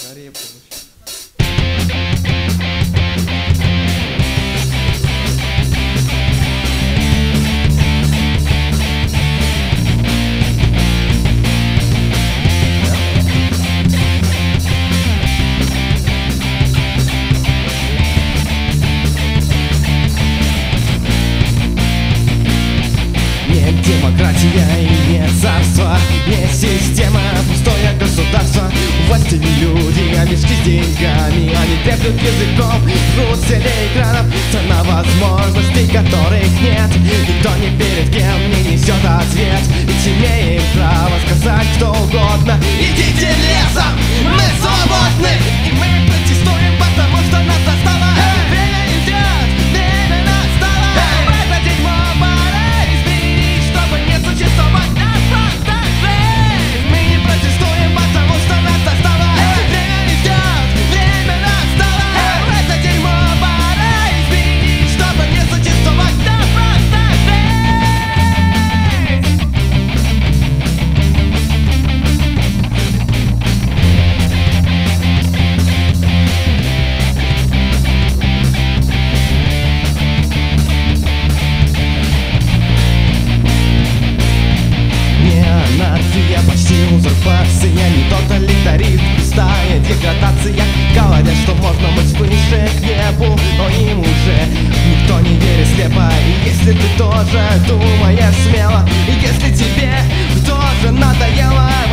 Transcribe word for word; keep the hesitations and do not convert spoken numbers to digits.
Репка вообще. Нет демократия и нет царства, нет система, пустое государство. У власти не люди, а мешки с деньгами. Они треплют языком, жрут с телеэкранов. Страна возможностей, которых нет. Никто ни перед кем не несет ответ. Ведь имеем право сказать кто угодно: идите лесом, мы свободны. И мы протестуем, потому что нас достало. Время не ждет, время настало. В это дерьмо пора изменить, чтобы не существовать нас просто жизнь. Мы не протестуем, потому что нас достало. Время не ждет, время настало. В это дерьмо пора изменить, чтобы не существовать нас просто жизнь. Анархия, почти узурпация, не тоталитаризм, пустая деградация. Говорят, что можно быть выше к небу, но им уже никто не верит слепо. И если ты тоже думаешь смело, и если тебе тоже надоело